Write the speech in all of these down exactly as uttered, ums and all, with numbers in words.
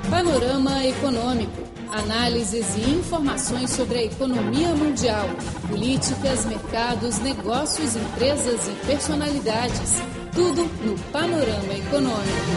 Panorama Econômico. Análises e informações sobre a economia mundial, políticas, mercados, negócios, empresas e personalidades. Tudo no Panorama Econômico.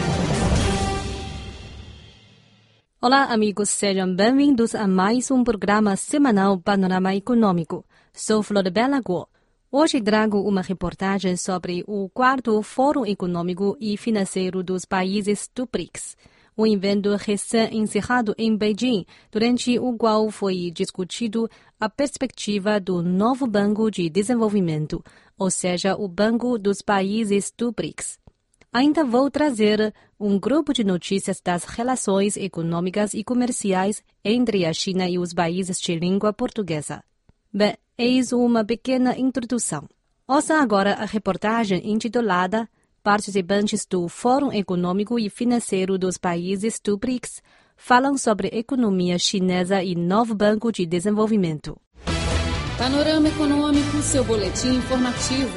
Olá, amigos, sejam bem-vindos a mais um programa semanal Panorama Econômico. Sou Flor Bela Guo. Hoje trago uma reportagem sobre o quarto Fórum Econômico e Financeiro dos Países do BRICS, um evento recém-encerrado em Beijing, durante o qual foi discutido a perspectiva do novo Banco de Desenvolvimento, ou seja, o Banco dos Países do BRICS. Ainda vou trazer um grupo de notícias das relações econômicas e comerciais entre a China e os países de língua portuguesa. Bem, eis uma pequena introdução. Ouça agora a reportagem intitulada Participantes do Fórum Econômico e Financeiro dos Países do BRICS falam sobre economia chinesa e novo Banco de Desenvolvimento. Panorama Econômico, seu boletim informativo.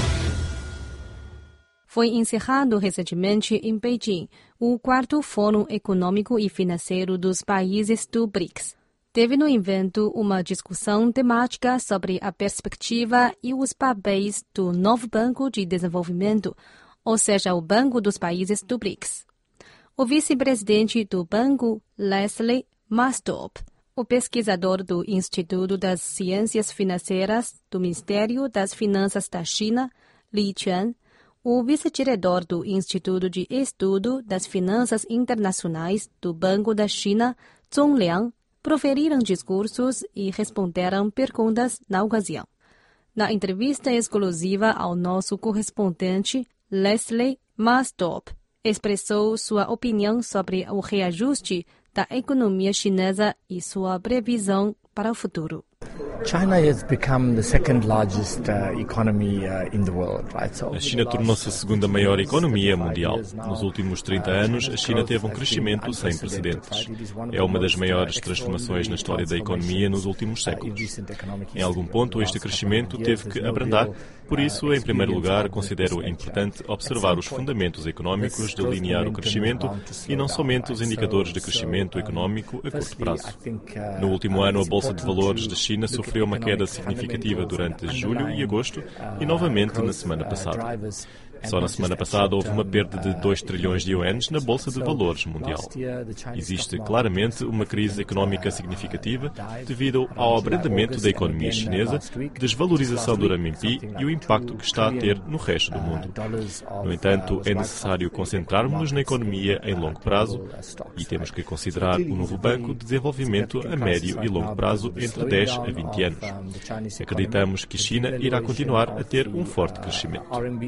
Foi encerrado recentemente em Beijing o quarto Fórum Econômico e Financeiro dos Países do BRICS. Teve no evento uma discussão temática sobre a perspectiva e os papéis do novo Banco de Desenvolvimento, ou seja, o Banco dos Países do BRICS. O vice-presidente do banco, Leslie Mastop, o pesquisador do Instituto das Ciências Financeiras do Ministério das Finanças da China, Li Quan, o vice-diretor do Instituto de Estudo das Finanças Internacionais do Banco da China, Zhong Liang, proferiram discursos e responderam perguntas na ocasião. Na entrevista exclusiva ao nosso correspondente, Leslie Mastop expressou sua opinião sobre o reajuste da economia chinesa e sua previsão para o futuro. China has become the second largest uh, economy uh, in the world, right? So, a China tornou-se a segunda maior economia mundial. Nos últimos trinta anos, a China teve um crescimento sem precedentes. É uma das maiores transformações na história da economia nos últimos séculos. Em algum ponto, este crescimento teve que abrandar. Por isso, em primeiro lugar, considero importante observar os fundamentos económicos, delinear o crescimento e não somente os indicadores de crescimento económico a curto prazo. No último ano, a Bolsa de Valores da China sofreu uma queda significativa durante julho e agosto e novamente na semana passada. Só na semana passada houve uma perda de dois trilhões de ienes na Bolsa de Valores mundial. Existe claramente uma crise económica significativa devido ao abrandamento da economia chinesa, desvalorização do renminbi e o impacto que está a ter no resto do mundo. No entanto, é necessário concentrarmos-nos na economia em longo prazo e temos que considerar o novo Banco de Desenvolvimento a médio e longo prazo entre dez a vinte anos. Acreditamos que a China irá continuar a ter um forte crescimento.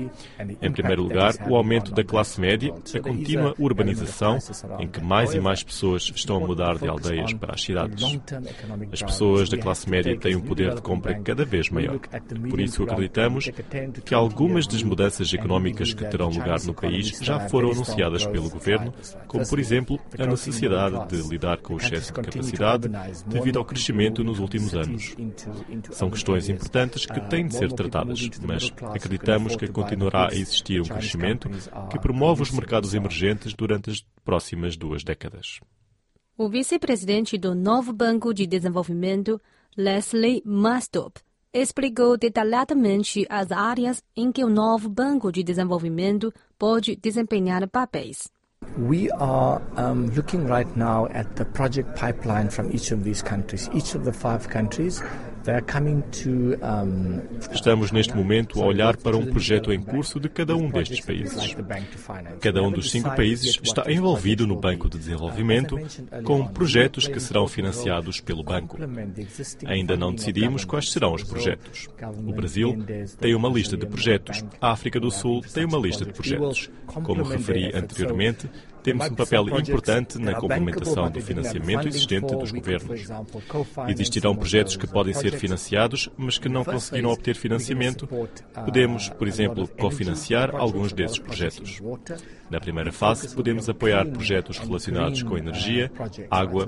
Em primeiro lugar, o aumento da classe média, a contínua urbanização, em que mais e mais pessoas estão a mudar de aldeias para as cidades. As pessoas da classe média têm um poder de compra cada vez maior. Por isso, acreditamos que algumas das mudanças económicas que terão lugar no país já foram anunciadas pelo governo, como, por exemplo, a necessidade de lidar com o excesso de capacidade devido ao crescimento nos últimos anos. São questões importantes que têm de ser tratadas, mas acreditamos que continuará a existir existir um crescimento que promove os mercados emergentes durante as próximas duas décadas. O vice-presidente do novo Banco de Desenvolvimento, Leslie Mastop, explicou detalhadamente as áreas em que o novo Banco de Desenvolvimento pode desempenhar papéis. We are um, looking right now at the project pipeline from each of these countries. Each of the five countries, they are coming to, um, Estamos neste momento a olhar para um projeto em curso de cada um destes países. Cada um dos cinco países está envolvido no Banco de Desenvolvimento com projetos que serão financiados pelo banco. Ainda não decidimos quais serão os projetos. O Brasil tem uma lista de projetos. A África do Sul tem uma lista de projetos. Como referi anteriormente, temos um papel importante na complementação do financiamento existente dos governos. Existirão projetos que podem ser financiados, mas que não conseguiram obter financiamento. Podemos, por exemplo, cofinanciar alguns desses projetos. Na primeira fase, podemos apoiar projetos relacionados com energia, água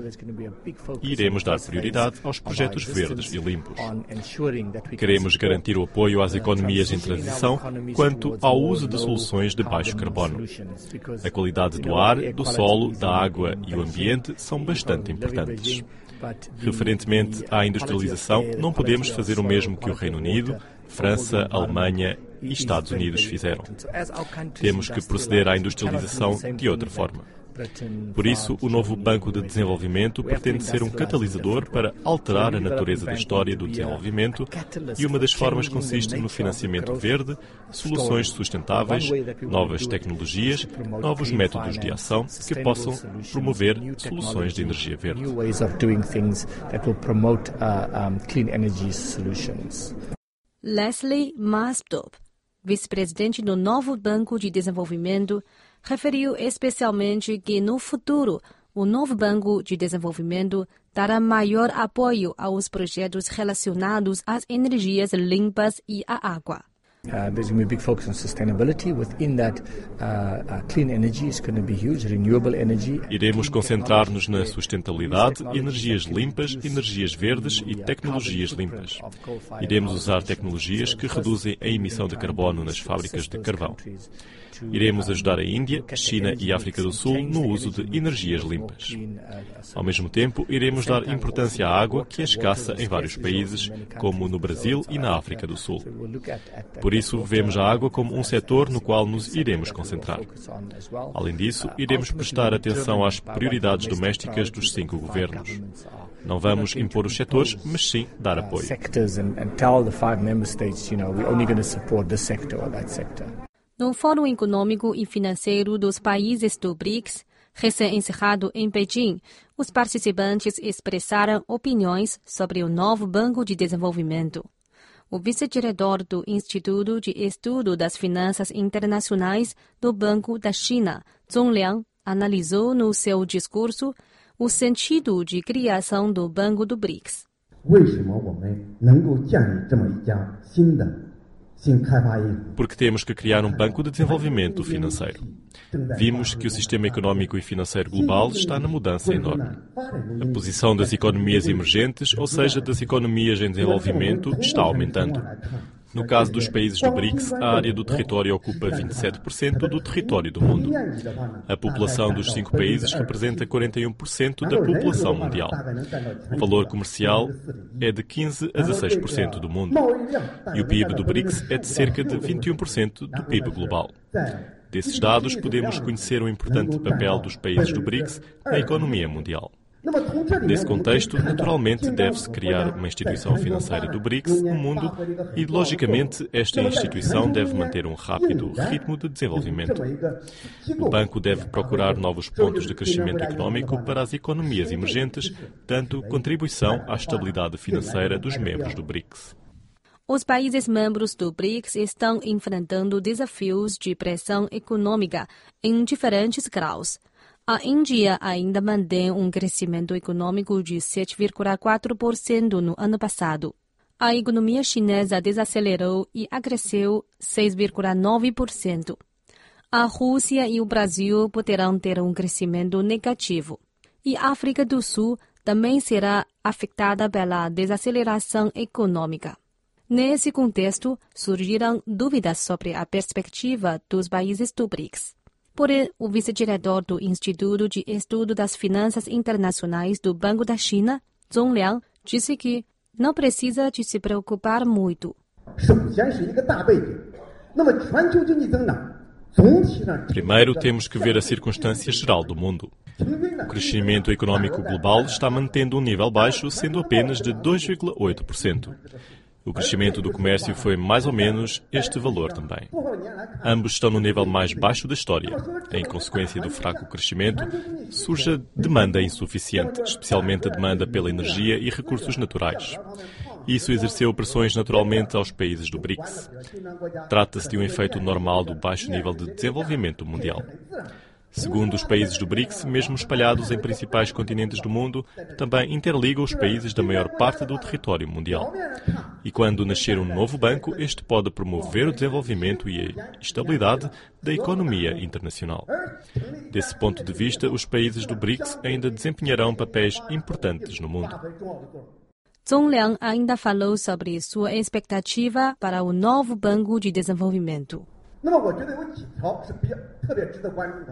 e iremos dar prioridade aos projetos verdes e limpos. Queremos garantir o apoio às economias em transição quanto ao uso de soluções de baixo carbono. A qualidade do ar ar, do solo, da água e o ambiente são bastante importantes. Referentemente à industrialização, não podemos fazer o mesmo que o Reino Unido, França, Alemanha e Estados Unidos fizeram. Temos que proceder à industrialização de outra forma. Por isso, o novo Banco de Desenvolvimento pretende ser um catalisador para alterar a natureza da história do desenvolvimento e uma das formas consiste no financiamento verde, soluções sustentáveis, novas tecnologias, novos métodos de ação que possam promover soluções de energia verde. Leslie Maspdorp, vice-presidente do novo Banco de Desenvolvimento, referiu especialmente que, no futuro, o novo Banco de Desenvolvimento dará maior apoio aos projetos relacionados às energias limpas e à água. Uh, there's going to be a big focus on sustainability. Within that, uh, uh, clean energy is going to be huge, renewable energy. Iremos concentrar-nos na sustentabilidade, energias limpas, energias verdes e tecnologias limpas. Iremos usar tecnologias que reduzem a emissão de carbono nas fábricas de carvão. Iremos ajudar a Índia, China e África do Sul no uso de energias limpas. Ao mesmo tempo, iremos dar importância à água, que é escassa em vários países, como no Brasil e na África do Sul. Por isso, vemos a água como um setor no qual nos iremos concentrar. Além disso, iremos prestar atenção às prioridades domésticas dos cinco governos. Não vamos impor os setores, mas sim dar apoio. No Fórum Econômico e Financeiro dos Países do BRICS, recém-encerrado em Beijing, os participantes expressaram opiniões sobre o novo Banco de Desenvolvimento. O vice-diretor do Instituto de Estudo das Finanças Internacionais do Banco da China, Zhong Liang, analisou no seu discurso o sentido de criação do Banco do BRICS. Porque temos que criar um banco de desenvolvimento financeiro. Vimos que o sistema económico e financeiro global está na mudança enorme. A posição das economias emergentes, ou seja, das economias em desenvolvimento, está aumentando. No caso dos países do BRICS, a área do território ocupa vinte e sete por cento do território do mundo. A população dos cinco países representa quarenta e um por cento da população mundial. O valor comercial é de quinze a dezasseis por cento do mundo. E o P I B do BRICS é de cerca de vinte e um por cento do P I B global. Desses dados, podemos conhecer o importante papel dos países do BRICS na economia mundial. Nesse contexto, naturalmente, deve-se criar uma instituição financeira do BRICS no mundo e, logicamente, esta instituição deve manter um rápido ritmo de desenvolvimento. O banco deve procurar novos pontos de crescimento económico para as economias emergentes, dando contribuição à estabilidade financeira dos membros do BRICS. Os países membros do BRICS estão enfrentando desafios de pressão econômica em diferentes graus. A Índia ainda mantém um crescimento econômico de sete vírgula quatro por cento no ano passado. A economia chinesa desacelerou e cresceu seis vírgula nove por cento. A Rússia e o Brasil poderão ter um crescimento negativo. E a África do Sul também será afetada pela desaceleração econômica. Nesse contexto, surgiram dúvidas sobre a perspectiva dos países do BRICS. Porém, o vice-diretor do Instituto de Estudo das Finanças Internacionais do Banco da China, Zhong Liang, disse que não precisa de se preocupar muito. Primeiro, temos que ver a circunstância geral do mundo. O crescimento econômico global está mantendo um nível baixo, sendo apenas de dois vírgula oito por cento. O crescimento do comércio foi mais ou menos este valor também. Ambos estão no nível mais baixo da história. Em consequência do fraco crescimento, surge a demanda insuficiente, especialmente a demanda pela energia e recursos naturais. Isso exerceu pressões naturalmente aos países do BRICS. Trata-se de um efeito normal do baixo nível de desenvolvimento mundial. Segundo os países do BRICS, mesmo espalhados em principais continentes do mundo, também interligam os países da maior parte do território mundial. E quando nascer um novo banco, este pode promover o desenvolvimento e a estabilidade da economia internacional. Desse ponto de vista, os países do BRICS ainda desempenharão papéis importantes no mundo. Zhong Liang ainda falou sobre sua expectativa para o novo Banco de Desenvolvimento.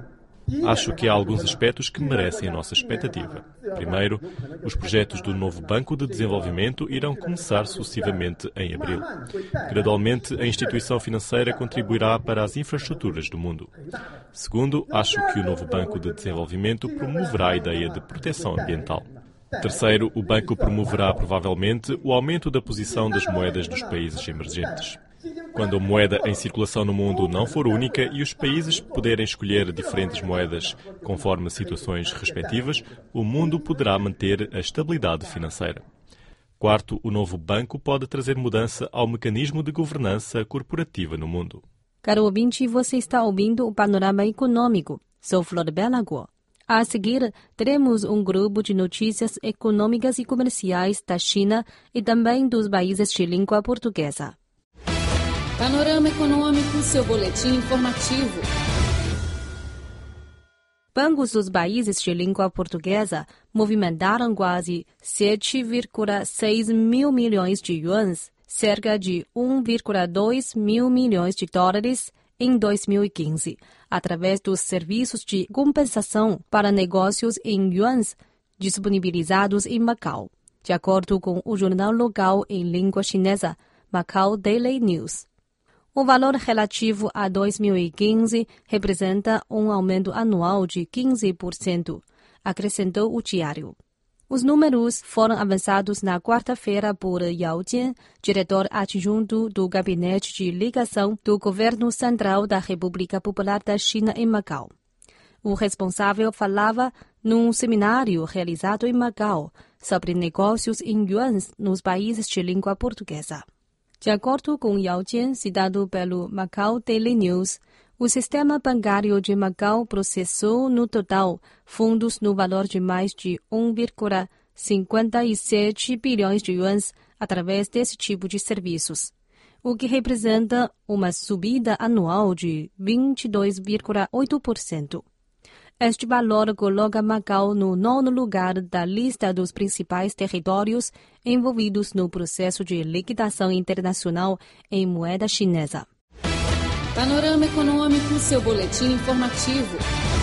Acho que há alguns aspectos que merecem a nossa expectativa. Primeiro, os projetos do novo Banco de Desenvolvimento irão começar sucessivamente em abril. Gradualmente, a instituição financeira contribuirá para as infraestruturas do mundo. Segundo, acho que o novo Banco de Desenvolvimento promoverá a ideia de proteção ambiental. Terceiro, o banco promoverá provavelmente o aumento da posição das moedas dos países emergentes. Quando a moeda em circulação no mundo não for única e os países puderem escolher diferentes moedas conforme situações respectivas, o mundo poderá manter a estabilidade financeira. Quarto, o novo banco pode trazer mudança ao mecanismo de governança corporativa no mundo. Caro ouvinte, você está ouvindo o Panorama Econômico. Sou Floribela Guo. A seguir, teremos um grupo de notícias econômicas e comerciais da China e também dos países de língua portuguesa. Panorama Econômico, seu boletim informativo. Bancos dos países de língua portuguesa movimentaram quase sete vírgula seis mil milhões de yuans, cerca de um vírgula dois mil milhões de dólares, em dois mil e quinze, através dos serviços de compensação para negócios em yuans disponibilizados em Macau, de acordo com o jornal local em língua chinesa, Macau Daily News. O valor relativo a dois mil e quinze representa um aumento anual de quinze por cento, acrescentou o diário. Os números foram avançados na quarta-feira por Yao Jian, diretor adjunto do Gabinete de Ligação do Governo Central da República Popular da China em Macau. O responsável falava num seminário realizado em Macau sobre negócios em yuans nos países de língua portuguesa. De acordo com Yao Jian, citado pelo Macau Daily News, o sistema bancário de Macau processou no total fundos no valor de mais de um vírgula cinquenta e sete bilhões de yuans através desse tipo de serviços, o que representa uma subida anual de vinte e dois vírgula oito por cento. Este valor coloca Macau no nono lugar da lista dos principais territórios envolvidos no processo de liquidação internacional em moeda chinesa. Panorama Econômico, seu boletim informativo.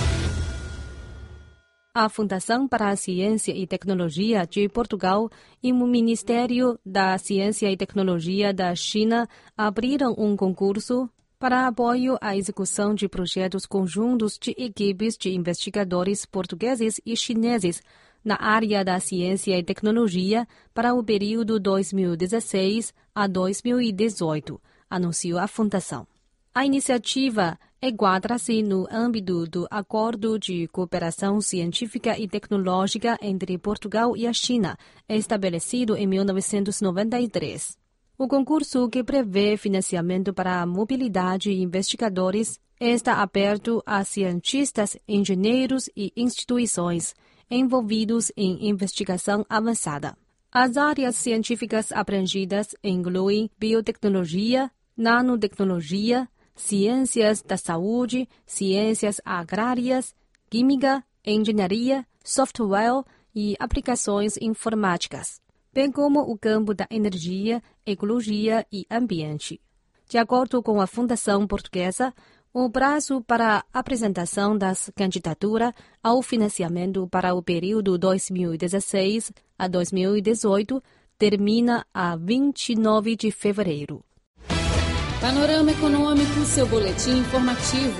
A Fundação para a Ciência e Tecnologia de Portugal e o Ministério da Ciência e Tecnologia da China abriram um concurso para apoio à execução de projetos conjuntos de equipes de investigadores portugueses e chineses na área da ciência e tecnologia para o período dois mil e dezesseis a dois mil e dezoito, anunciou a Fundação. A iniciativa enquadra-se no âmbito do Acordo de Cooperação Científica e Tecnológica entre Portugal e a China, estabelecido em mil novecentos e noventa e três. O concurso, que prevê financiamento para a mobilidade de investigadores, está aberto a cientistas, engenheiros e instituições envolvidos em investigação avançada. As áreas científicas abrangidas incluem biotecnologia, nanotecnologia, ciências da saúde, ciências agrárias, química, engenharia, software e aplicações informáticas, bem como o campo da energia, ecologia e ambiente. De acordo com a Fundação Portuguesa, o prazo para a apresentação das candidaturas ao financiamento para o período dois mil e dezesseis a dois mil e dezoito termina a vinte e nove de fevereiro. Panorama Econômico, seu boletim informativo.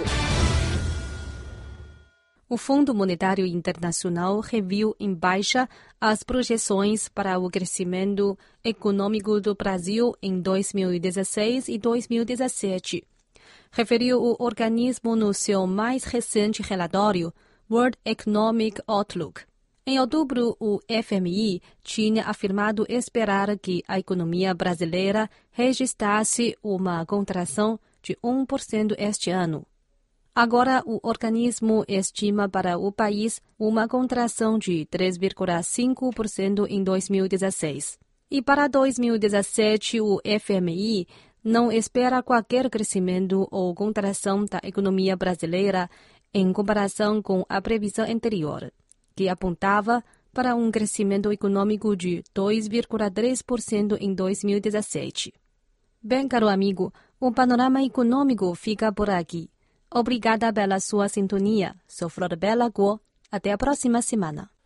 O Fundo Monetário Internacional reviu em baixa as projeções para o crescimento econômico do Brasil em dois mil e dezesseis e dois mil e dezessete. Referiu o organismo no seu mais recente relatório, World Economic Outlook. Em outubro, o F M I tinha afirmado esperar que a economia brasileira registrasse uma contração de um por cento este ano. Agora, o organismo estima para o país uma contração de três vírgula cinco por cento em dois mil e dezesseis. E para dois mil e dezessete, o F M I não espera qualquer crescimento ou contração da economia brasileira em comparação com a previsão anterior, que apontava para um crescimento econômico de dois vírgula três por cento em dois mil e dezessete. Bem, caro amigo, o panorama econômico fica por aqui. Obrigada pela sua sintonia. Sou Flor Bela Guo. Até a próxima semana.